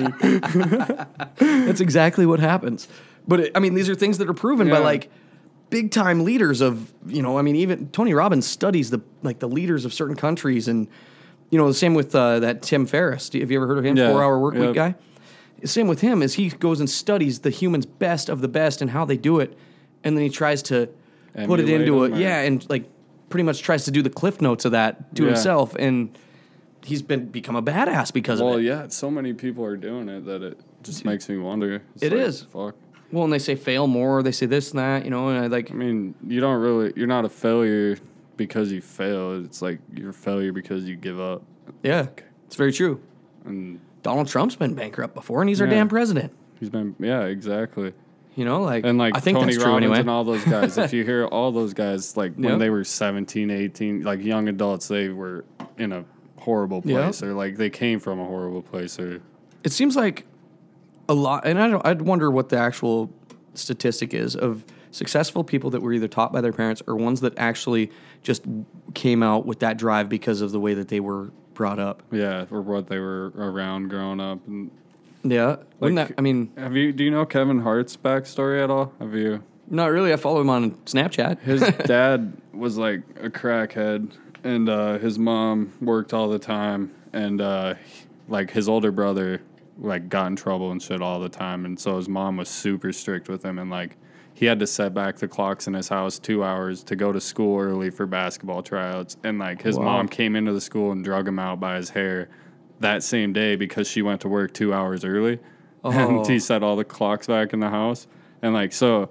me? That's exactly what happens. But I mean, these are things that are proven by like big time leaders of, you know, I mean, even Tony Robbins studies the leaders of certain countries, and you know, the same with that Tim Ferriss. Have you ever heard of him? 4 Hour Work Week guy. Same with him, is he goes and studies the humans best of the best and how they do it, and then he tries to put it into and like pretty much tries to do the cliff notes of that to himself, and he's become a badass because of it. Well, yeah, so many people are doing it that it just makes me wonder. It is. Fuck. Well, and they say fail more, they say this and that, you know, and I mean, you're not a failure because you fail. It's like you're a failure because you give up. Yeah, it's very true. And Donald Trump's been bankrupt before, and he's our damn president. He's been, exactly. You know, like, and like I think Tony that's true Robbins anyway. and all those guys. If you hear all those guys, like when they were 17, 18, like young adults, they were in a horrible place, or like they came from a horrible place, or it seems like a lot. And I'd wonder what the actual statistic is of successful people that were either taught by their parents or ones that actually just came out with that drive because of the way that they were brought up. Yeah, or what they were around growing up. And yeah, wouldn't like, that? I mean, do you know Kevin Hart's backstory at all? Have you? Not really. I follow him on Snapchat. His dad was like a crackhead, and his mom worked all the time, and like his older brother like got in trouble and shit all the time, and so his mom was super strict with him, and like he had to set back the clocks in his house 2 hours to go to school early for basketball tryouts, and like his mom came into the school and drug him out by his hair that same day because she went to work 2 hours early, and he set all the clocks back in the house, and like so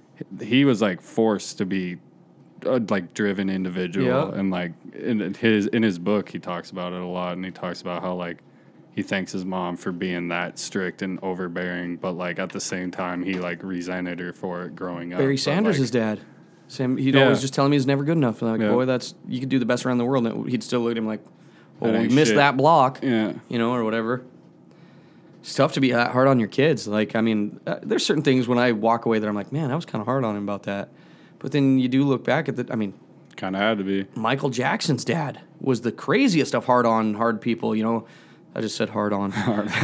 he was like forced to be a like driven individual, and like in his book he talks about it a lot, and he talks about how like he thanks his mom for being that strict and overbearing, but like at the same time he like resented her for it growing up. Barry Sanders' like, dad. He'd always just tell me he's never good enough. And I'm like, boy, you could do the best around the world. And he'd still look at him like, oh, we missed that block, you know, or whatever. It's tough to be hard on your kids. Like, I mean, there's certain things when I walk away that I'm like, man, I was kind of hard on him about that. But then you do look back at I mean, kind of had to be. Michael Jackson's dad was the craziest of hard people, you know. I just said hard on.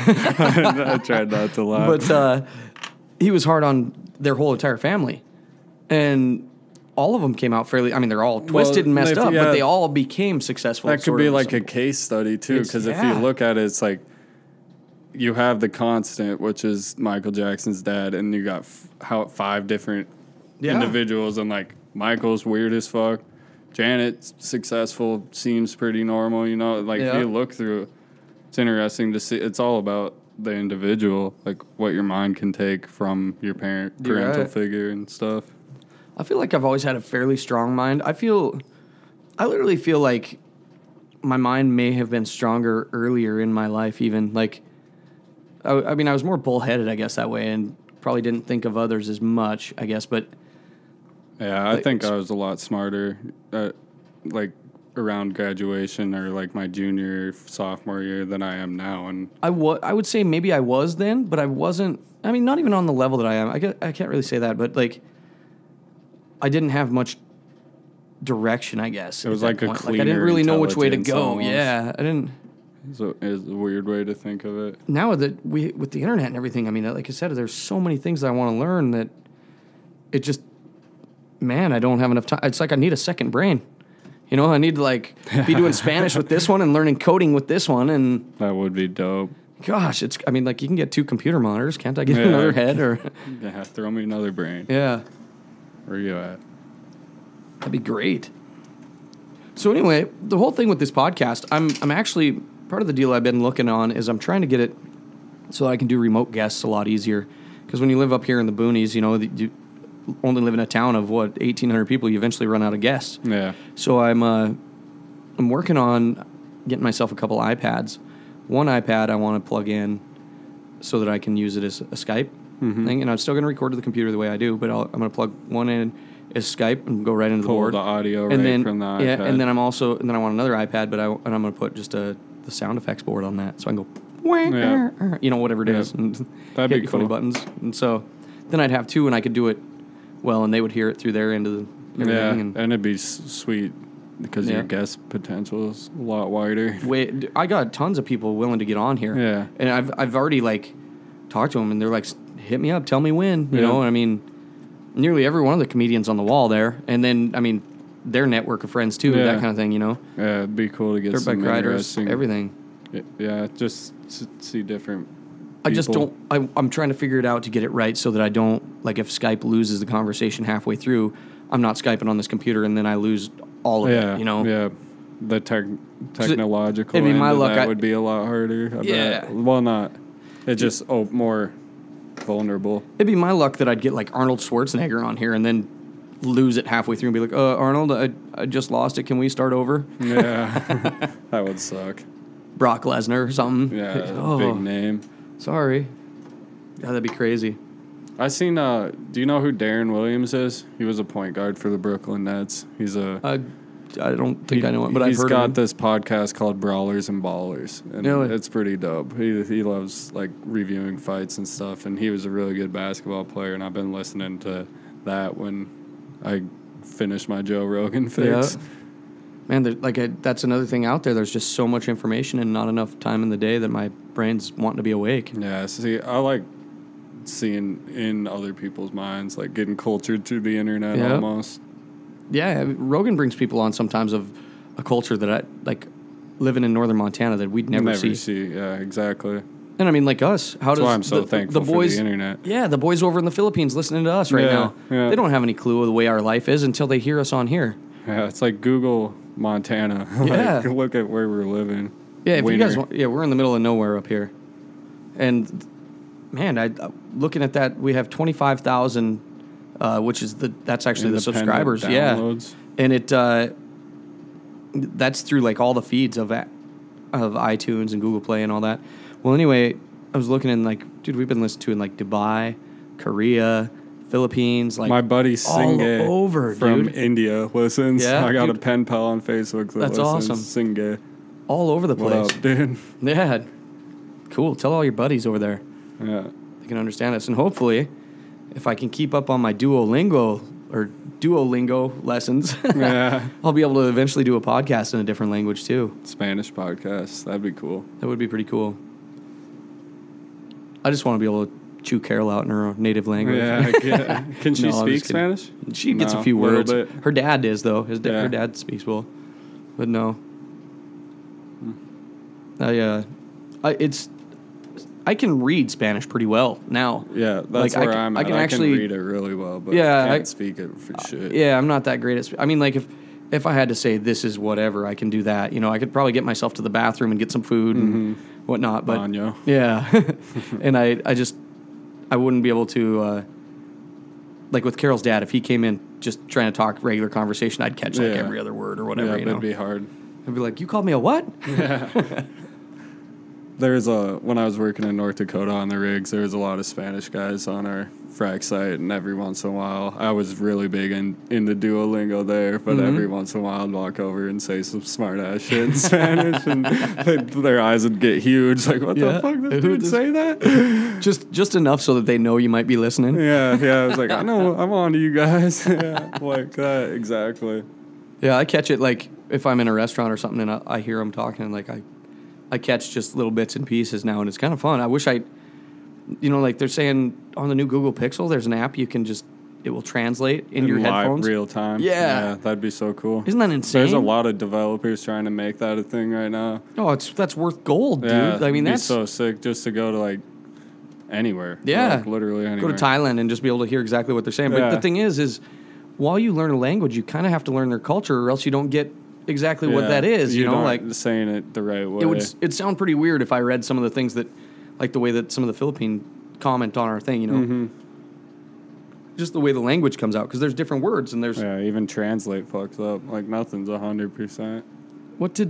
I tried not to laugh. But he was hard on their whole entire family. And all of them came out fairly, I mean, they're all twisted and messed up, but they all became successful. That could be like a case study, too, because if you look at it, it's like you have the constant, which is Michael Jackson's dad, and you got 5 different individuals, and like Michael's weird as fuck. Janet's successful, seems pretty normal, you know? Like if you look through it, it's interesting to see. It's all about the individual, like what your mind can take from your parental figure and stuff. I feel like I've always had a fairly strong mind. I literally feel like my mind may have been stronger earlier in my life even. Like, I mean, I was more bullheaded, I guess, that way, and probably didn't think of others as much, I guess, but... Yeah, I think I was a lot smarter, like, around graduation or, like, my junior, sophomore year than I am now. And I would say maybe I was then, but I wasn't... I mean, not even on the level that I am. I can't really say that, but, like... I didn't have much direction, I guess. It was at like that a point. cleaner I didn't really know which way to intelligence go. almost. Yeah, I didn't. So it's a weird way to think of it. Now that with the internet and everything, I mean, like I said, there's so many things that I want to learn that it just, man, I don't have enough time. It's like I need a second brain. You know, I need to like be doing Spanish with this one and learning coding with this one, and That would be dope. gosh, I mean, like you can get 2 computer monitors, can't I get Yeah. another head or? Yeah, throw me another brain. Yeah, Where you at? that'd be great. So anyway, the whole thing with this podcast, I'm actually part of the deal I've been looking on is I'm trying to get it so that I can do remote guests a lot easier. Because when you live up here in the boonies, you know, you only live in a town of 1,800 people, you eventually run out of guests. Yeah. So I'm working on getting myself a couple iPads. One iPad I want to plug in so that I can use it as a Skype thing, and I'm still going to record to the computer the way I do, but I'm going to plug one in as Skype and go right into the Pull board. the audio and right then, from the iPad. Yeah, and then I want another iPad, but I'm going to put just the sound effects board on that, so I can go, Yeah. you know, whatever it Yeah. is, and That'd hit be your funny cool. buttons. And so then I'd have 2, and I could do it well, and they would hear it through their end of the everything. Yeah, And and it'd be sweet because Yeah. your guest potential is a lot wider. I got tons of people willing to get on here. Yeah. And I've already like talked to them, and they're like, hit me up, tell me when, you Yeah. know. And I mean, nearly every one of the comedians on the wall there, and then I mean, their network of friends too, Yeah. that kind of thing, you know. Yeah, it'd be cool to get Dirt some bike riders, interesting. everything. Yeah, just see different. I just people. don't. I'm trying to figure it out to get it right so that I don't like if Skype loses the conversation halfway through, I'm not Skyping on this computer and then I lose all of Yeah, it. You know. Yeah, the technological I mean, end my of luck, that I- would be a lot harder. I Yeah. bet. Well, not. It's just more vulnerable. It'd be my luck that I'd get like Arnold Schwarzenegger on here and then lose it halfway through and be like, Arnold, I just lost it. Can we start over? Yeah, that would suck. Brock Lesnar or something. Yeah, Like, oh, big name. sorry. Yeah, that'd be crazy. I seen. Do you know who Darren Williams is? He was a point guard for the Brooklyn Nets. He's a. I don't think I know it, but I've he's heard got of him. this podcast called Brawlers and Ballers, and Really? it's pretty dope. He loves like reviewing fights and stuff, and he was a really good basketball player. And I've been listening to that when I finished my Joe Rogan fix. Yeah. Man, that's another thing out there. There's just so much information and not enough time in the day that my brain's wanting to be awake. Yeah, see, I like seeing in other people's minds, like getting cultured through the internet Yeah. almost. Yeah, I mean, Rogan brings people on sometimes of a culture that I like living in northern Montana that we'd never see. Yeah, exactly. And I mean, like us, how That's does why I'm so the thankful boys, for the internet. Yeah, the boys over in the Philippines listening to us right Yeah, now. yeah. They don't have any clue of the way our life is until they hear us on here. Yeah, it's like Google Montana. Yeah. Like, look at where we're living. Yeah, if you Winter. guys want, we're in the middle of nowhere up here. And man, looking at that, we have 25,000, which is that's actually the Independent subscribers. downloads. Yeah. And that's through like all the feeds of iTunes and Google Play and all that. Well, anyway, I was looking in like, dude, we've been listened to in like Dubai, Korea, Philippines, like My buddy all Singe over, from dude. India listens. Yeah, I got dude. a pen pal on Facebook that That's listens. awesome. Singe. all over the What place. up, dude? Yeah. Cool. Tell all your buddies over there. Yeah. They can understand us. And hopefully, if I can keep up on my Duolingo lessons, Yeah. I'll be able to eventually do a podcast in a different language too. Spanish podcast. That'd be cool. That would be pretty cool. I just want to be able to chew Carol out in her native language. Yeah. Can she No, I'm speak just kidding. Spanish? She gets No, a few little words. bit. Her dad is though. Her Yeah. dad speaks well, but no. I can read Spanish pretty well now. Yeah, that's Like, I where can- I'm I at. can I actually- can read it really well, but Yeah, I can't I- speak it for shit. Yeah, I'm not that great at. I mean, like if I had to say this is whatever, I can do that. You know, I could probably get myself to the bathroom and get some food and whatnot. But Baño. yeah, and I wouldn't be able to. Like with Carol's dad, if he came in just trying to talk regular conversation, I'd catch like Yeah. every other word or whatever. Yeah, you know, it'd be hard. I'd be like, "You called me a what?" There's when I was working in North Dakota on the rigs, there was a lot of Spanish guys on our frac site, and every once in a while, I was really big in the Duolingo there, but every once in a while, I'd walk over and say some smart ass shit in Spanish, and their eyes would get huge, like, what Yeah. the fuck, Who this dude just- say that? just enough so that they know you might be listening. Yeah, I was like, I know, I'm on to you guys. Yeah, like that, exactly. Yeah, I catch it like if I'm in a restaurant or something and I hear them talking, and like I catch just little bits and pieces now, and it's kind of fun. I wish like they're saying on the new Google Pixel, there's an app you can it will translate in your live headphones. real time. Yeah. That'd be so cool. Isn't that insane? There's a lot of developers trying to make that a thing right now. Oh, that's worth gold, dude. Yeah, I mean, it'd that's be so sick just to go to like anywhere. Yeah. Like, literally anywhere. Go to Thailand and just be able to hear exactly what they're saying. But Yeah. the thing is while you learn a language, you kind of have to learn their culture, or else you don't get exactly what that is. You know, like saying it the right way. it'd sound pretty weird if I read some of the things that, like the way that some of the Philippine comment on our thing. You know, Mm-hmm. just the way the language comes out, because there's different words and there's even translate fucks up. Like nothing's 100%. what did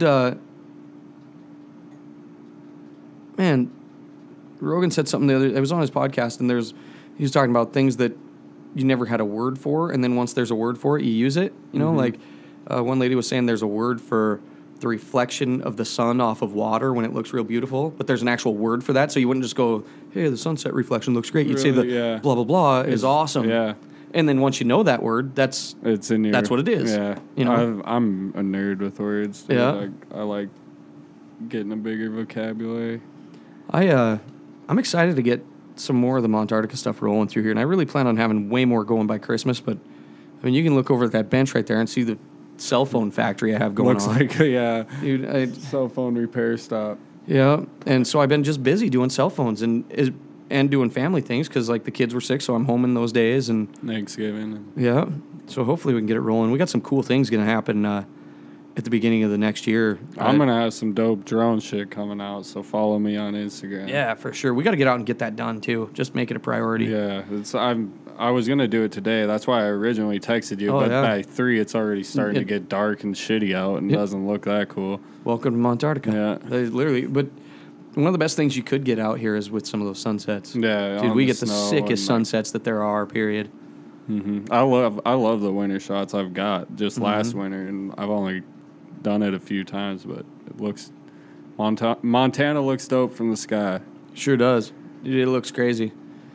man. Rogan said something the other. It was on his podcast, and he was talking about things that you never had a word for, and then once there's a word for it, you use it. You know, like one lady was saying, there's a word for the reflection of the sun off of water when it looks real beautiful, but there's an actual word for that, so you wouldn't just go, "Hey, the sunset reflection looks great." You'd say blah blah blah is awesome. Yeah. And then once you know that word, It's in your. that's what it is. Yeah. You know? I'm a nerd with words. Dude. Yeah. I like getting a bigger vocabulary. I'm excited to get some more of the Montartica stuff rolling through here, and I really plan on having way more going by Christmas. But I mean, you can look over at that bench right there and see the cell phone factory I have going Looks on. like Dude, cell phone repair stop. yeah. And so I've been just busy doing cell phones and doing family things, because like the kids were sick, so I'm home in those days. And Thanksgiving. yeah, so hopefully we can get it rolling. We got some cool things going to happen at the beginning of the next year. I'm gonna have some dope drone shit coming out, so follow me on Instagram. Yeah, for sure. We got to get out and get that done too. Just make it a priority. Yeah, I was gonna do it today. That's why I originally texted you. Oh, but yeah. by 3, it's already starting to get dark and shitty out, and Yep. doesn't look that cool. Welcome to Montartica. Yeah. Literally. But one of the best things you could get out here is with some of those sunsets. Yeah, Dude, on we the get the snow sickest and, sunsets that there are, period. I love the winter shots I've got. Just last winter, and I've only done it a few times, but it looks Montana looks dope from the sky. Sure does. It looks crazy.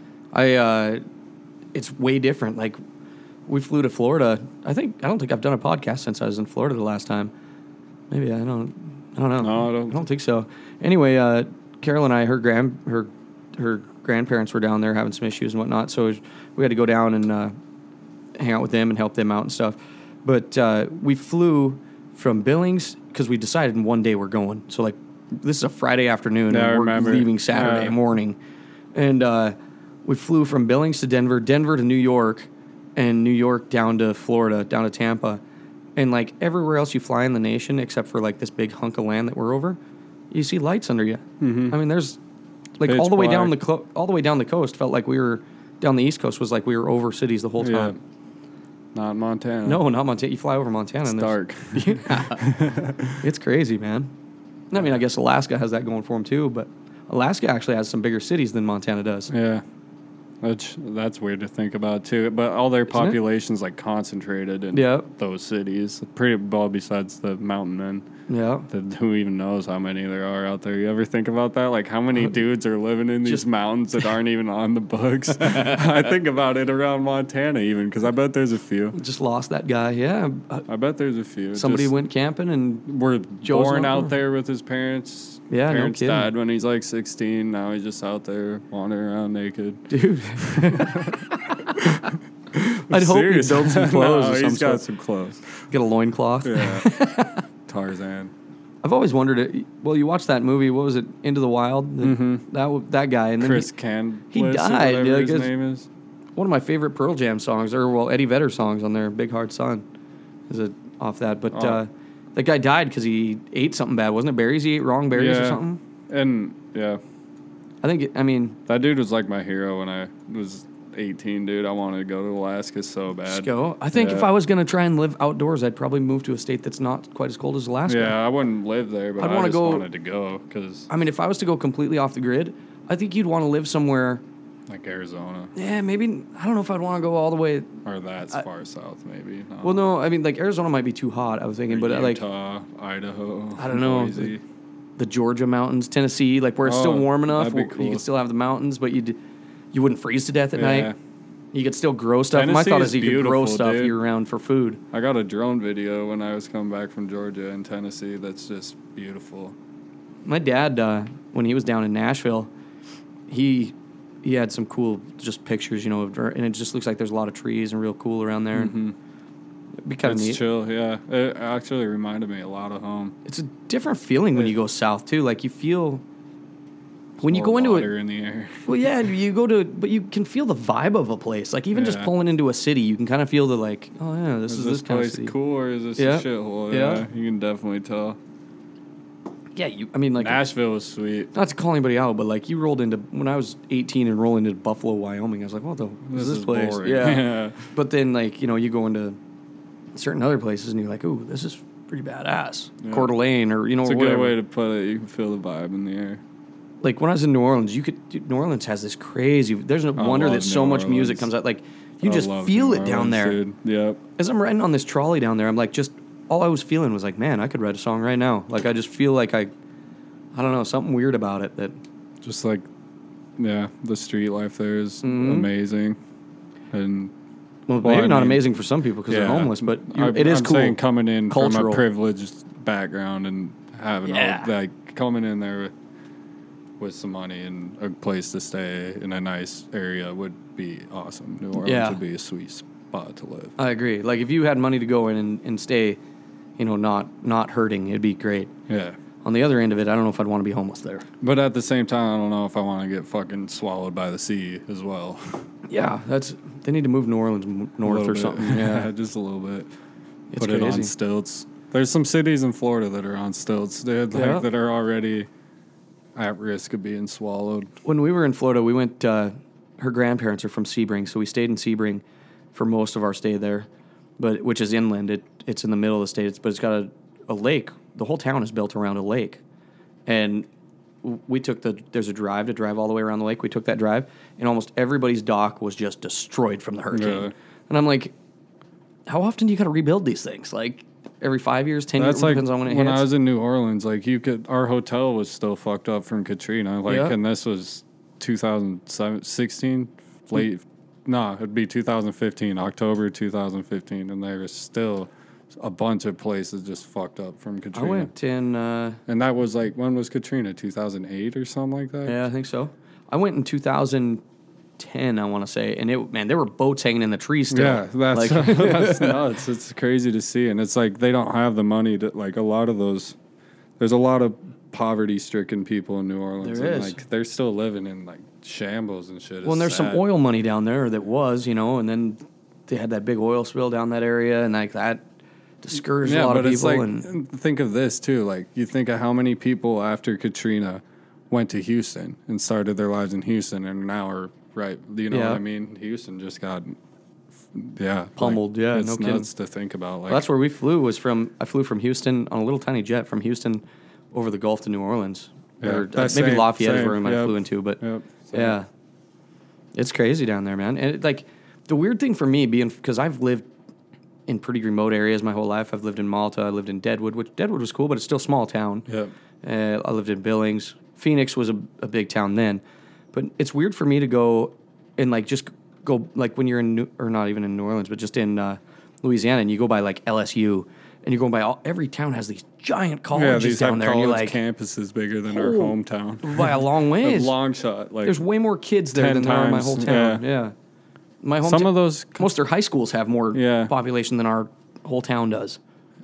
It's way different. Like, we flew to Florida. I don't think I've done a podcast since I was in Florida the last time. Maybe I don't know. No, I don't think so. Anyway, Carol and I, her grandparents were down there having some issues and whatnot, so we had to go down and hang out with them and help them out and stuff. But we flew from Billings because we decided in one day we're going. So like, this is a Friday afternoon, Yeah, I and we're remember. leaving Saturday morning, and we flew from Billings to Denver to New York, and New York down to Florida, down to Tampa. And like everywhere else you fly in the nation, except for like this big hunk of land that we're over, you see lights under you. Mm-hmm. I mean, there's like Pitch all the way black. down all the way down the coast. Felt like we were down the East Coast. Was like we were over cities the whole Yeah. time. Not Montana. No, not Montana. You fly over Montana, It's and dark. Yeah, it's crazy, man. I mean, I guess Alaska has that going for them too, but Alaska actually has some bigger cities than Montana does. Yeah. That's weird to think about too. But all their population's like concentrated in Yeah. those cities. Pretty well besides the mountain men. Yeah. Who even knows how many there are out there? You ever think about that? Like how many dudes are living in these Just- mountains that aren't even on the books? I think about it around Montana even, because I bet there's a few. Just lost that guy. Yeah. I bet there's a few. Somebody Just went camping and were Joe's born not out there. there with his parents. Yeah, no parents kidding. died when he's like 16. Now he's just out there wandering around naked. dude. I'd hope he built some clothes No, or some he's got stuff. some clothes. Get a loincloth. Yeah. Tarzan. I've always wondered. Well, you watched that movie. What was it? Into the Wild. That guy. And then Chris Candless, he or died, whatever yeah, I his guess- name is. one of my favorite Pearl Jam songs, or Eddie Vedder songs on there, "Big Hard Sun," is off that. But Oh. that guy died because he ate something bad, wasn't it? Berries? He ate wrong berries or something. And yeah, I think. I mean, that dude was like my hero when I was 18, dude. I wanted to go to Alaska so bad. just go. I think if Yeah. I was gonna try and live outdoors, I'd probably move to a state that's not quite as cold as Alaska. Yeah, I wouldn't live there, but I'd I wanna just go- wanted to go because I mean, if I was to go completely off the grid, I think you'd want to live somewhere. like Arizona Yeah, maybe. I don't know if I'd want to go all the way. or that's far south, maybe. No. Well, no, I mean, like Arizona might be too hot. I was thinking, Or but like Utah, Idaho. I don't know. Boise. the Georgia mountains, Tennessee, like where it's still Oh, warm enough, that'd be where you cool. can still have the mountains, but you wouldn't freeze to death at night. You could still grow stuff. My Tennessee thought is is you could grow beautiful, stuff dude. year round for food. I got a drone video when I was coming back from Georgia and Tennessee. That's just beautiful. My dad, when he was down in Nashville, he had some cool just pictures, and it just looks like there's a lot of trees and real cool around there. Mm-hmm. It'd be kind of It's neat. chill, yeah. It actually reminded me a lot of home. It's a different feeling when you go south too. Like you feel when you More go into water it. in the air. Well, yeah, you go to, but you can feel the vibe of a place. Like even just Yeah. pulling into a city, you can kind of feel the like, oh yeah, this is this kind of place city. cool or is this Yeah. a shithole? Yeah. Yeah, you can definitely tell. Yeah, I mean, like Nashville was sweet. not to call anybody out, but like you rolled into when I was 18 and rolling into Buffalo, Wyoming. I was like, what the is this place? boring. Yeah. But then like you go into certain other places and you're like, ooh, this is pretty badass. Yeah. Coeur d'Alene or It's a whatever. good way to put it. You can feel the vibe in the air. Like when I was in New Orleans, New Orleans has this crazy. There's no wonder love that so New much music Orleans. comes out. Like you I just love feel New it down Orleans, there. Dude. Yep. As I'm riding on this trolley down there, I'm like, just all I was feeling was like, man, I could write a song right now. Like I just feel like I don't know, something weird about it that. Just like, yeah, the street life there is amazing. And Well, Well, maybe I not mean, amazing for some people because they're yeah. homeless, but I'm it is cool. saying coming in from Cultural. a privileged background and having Yeah. all, like coming in there with some money and a place to stay in a nice area would be awesome. New Orleans Yeah. would be a sweet spot to live. I agree. Like if you had money to go in and stay, not hurting, it'd be great. Yeah. On the other end of it, I don't know if I'd want to be homeless there. But at the same time, I don't know if I want to get fucking swallowed by the sea as well. Yeah, they need to move New Orleans north Little or bit. something. Yeah, just a little bit. it's Put crazy. it on stilts. There's some cities in Florida that are on stilts, dude, Yeah. that are already at risk of being swallowed. When we were in Florida, we went. Her grandparents are from Sebring, so we stayed in Sebring for most of our stay there, but which is inland. It's in the middle of the state, but it's got a lake. The whole town is built around a lake, and we took there's a drive to drive all the way around the lake. We took that drive, and almost everybody's dock was just destroyed from the hurricane. Really? And I'm like, how often do you got to rebuild these things? Like every 5 years, 10 years, That's like depends on when it when hits. I was in New Orleans, like our hotel was still fucked up from Katrina. Like, Yeah. and this was 2016, it'd be 2015, October 2015, and there was still a bunch of places just fucked up from I Katrina. went in. And that was like, when was Katrina? 2008 or something like that? Yeah, I think so. I went in 2010, I want to say, and there were boats hanging in the trees still. Yeah, that's, like, that's nuts. It's crazy to see. And it's like they don't have the money to, like, a lot of those, there's a lot of poverty-stricken people in New Orleans. There and is. like they're still living in, like, shambles and shit. well, and there's some oil money down there that was, and then they had that big oil spill down that area, and like that discouraged a lot of people. And think of this, too. Like, you think of how many people after Katrina went to Houston and started their lives in Houston and now are, right, you know Yeah. what I mean? Houston just got, Pummeled, yeah, It's no kidding. nuts to think about. Like, Well, that's where we flew. I flew from Houston on a little tiny jet from Houston over the Gulf to New Orleans. Yeah, Or that's maybe same, Lafayette is same, where I yep. flew into, but Yep. yeah, it's crazy down there, man. And the weird thing for me being because I've lived in pretty remote areas my whole life. I've lived in Malta. I lived in Deadwood, which Deadwood was cool, but it's still a small town. Yep. I lived in Billings. Phoenix was a big town then, but it's weird for me to go and just go like when you're in or not even in New Orleans, but just in Louisiana, and you go by like LSU, and you're going by every town has these giant colleges these down have there, and you're college like campuses bigger than our Oh, hometown. by a long A ways. long shot. Like, There's way more kids there 10 than there are in my times, whole town. Yeah, my home. some of those, most of their high schools have more Yeah. population than our whole town does.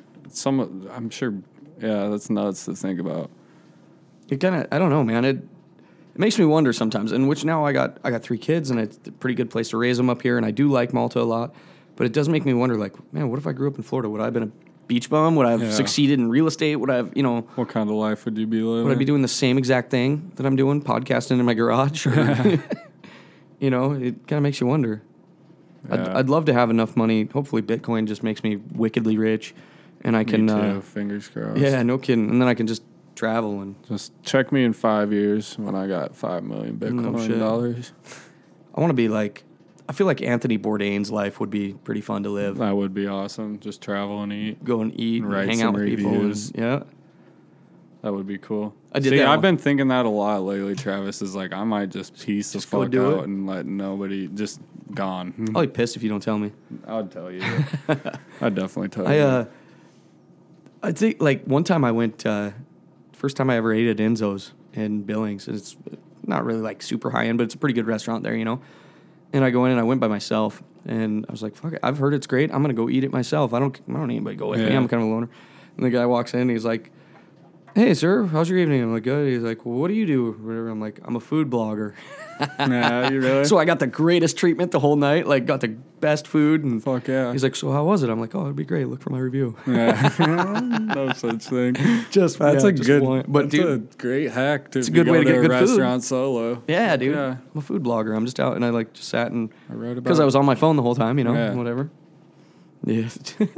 I'm sure. Yeah, that's nuts to think about. It kind of, I don't know, man. It makes me wonder sometimes. And which now I got 3 kids, and it's a pretty good place to raise them up here. And I do like Malta a lot, but it does make me wonder, like, man, what if I grew up in Florida? Would I have been a beach bum? Would I have Yeah. succeeded in real estate? Would I have, What kind of life would you be living? would I be doing the same exact thing that I'm doing, podcasting in my garage? Or, it kind of makes you wonder. Yeah. I'd love to have enough money. Hopefully, Bitcoin just makes me wickedly rich, and I Me can. too. Fingers crossed. Yeah, no kidding. And then I can just travel and. Just check me in 5 years when I got 5 million Bitcoin shit. dollars. I want to be like. I feel like Anthony Bourdain's life would be pretty fun to live. That would be awesome. Just travel and eat. Go and eat and Write hang some out with people. And, reviews. yeah. That would be cool. I did See, that I've one. been thinking that a lot lately. Travis is like, I might just piece the Just go fuck do out it. and let nobody just gone. I'll be pissed if you don't tell me. I'd tell you. I'd definitely tell you. I think like one time I went, first time I ever ate at Enzo's in Billings. And it's not really like super high end, but it's a pretty good restaurant there, you know. And I go in and I went by myself, and I was like, "Fuck it, I've heard it's great. I'm gonna go eat it myself. I don't need anybody to go with me. I'm kind of a loner." And the guy walks in, and he's like, "Hey, sir, how's your evening?" I'm like, "Good." He's like, "Well, what do you do?" Whatever. I'm like, "I'm a food blogger." Nah, you really? So I got the greatest treatment the whole night. Like, got the best food. And fuck yeah. He's like, "So how was it?" I'm like, "Oh, it'd be great. Look for my review." Yeah. No such thing. That's a great hack to it's a good way to get a good restaurant food. solo. Yeah, dude. Yeah. I'm a food blogger. I'm just out and I like just sat and I wrote about because I was on my phone the whole time, you know, Yeah. whatever. Yeah.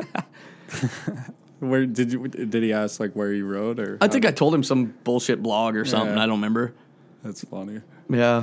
Where did he ask like where you rode or? I think I told him some bullshit blog or something. Yeah. I don't remember. That's funny. Yeah.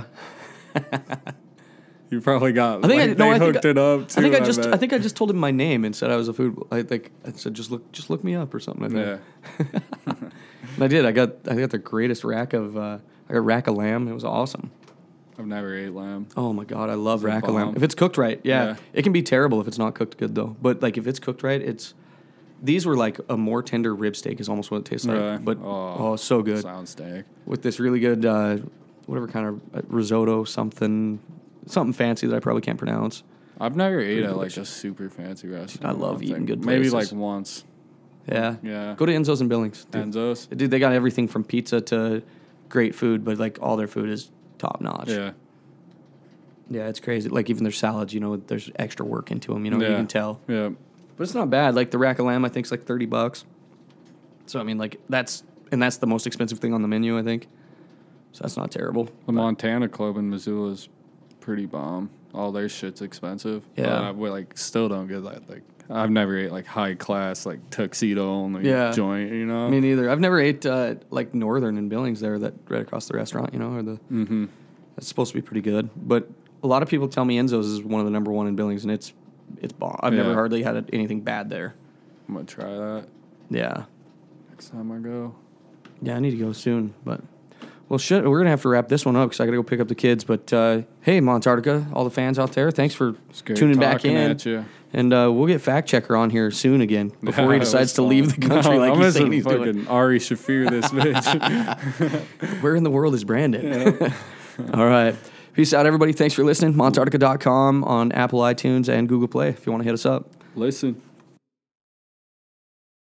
You probably got. I think like, I, no, they I think hooked it up. Too, I think I just told him my name and said I was a food. I said just look me up or something. I think. Yeah. And I did. I got the greatest rack of rack of lamb. It was awesome. I've never ate lamb. Oh my god, I love It's a rack of lamb. bomb. If it's cooked right, yeah. Yeah. It can be terrible if it's not cooked good though. But like if it's cooked right, these were like a more tender rib steak is almost what it tastes like. Really? But Oh, so good Sound steak. with this really good whatever kind of risotto something fancy that I probably can't pronounce. I've never ate Pretty at like delicious. a super fancy restaurant. I love don't eating think. good Maybe places. like once. Yeah. Yeah. Go to Enzo's and Billings. Dude. Enzo's. Dude, they got everything from pizza to great food, but like all their food is top notch. Yeah. Yeah, it's crazy. Like even their salads, you know, there's extra work into them. You know, Yeah. you can tell. Yeah. But it's not bad. Like the rack of lamb, I think is like $30. So I mean, like that's the most expensive thing on the menu, I think. So that's not terrible. The Montana Club in Missoula is pretty bomb. All their shit's expensive. Yeah. We like still don't get that. Like I've never ate like high class like tuxedo only Yeah. joint. You know. Me neither. I've never ate like Northern in Billings there, that right across the restaurant. You know, or the Mm-hmm. that's supposed to be pretty good. But a lot of people tell me Enzo's is one of the number one in Billings, and it's bomb. I've never Yeah. hardly had anything bad there. I'm gonna try that Yeah. next time I go. Yeah, I need to go soon, but well, shit, we're gonna have to wrap this one up because I gotta go pick up the kids. But hey, Montartica, all the fans out there, thanks for It's great tuning back talking in. at you. And we'll get Fact Checker on here soon again before he That decides was to fun. leave the country No, like I'm he's saying missing he's fucking doing. Ari Shafir, this bitch. Where in the world is Brandon? All right, peace out, everybody. Thanks for listening. Montartica.com on Apple, iTunes, and Google Play if you want to hit us up. Listen.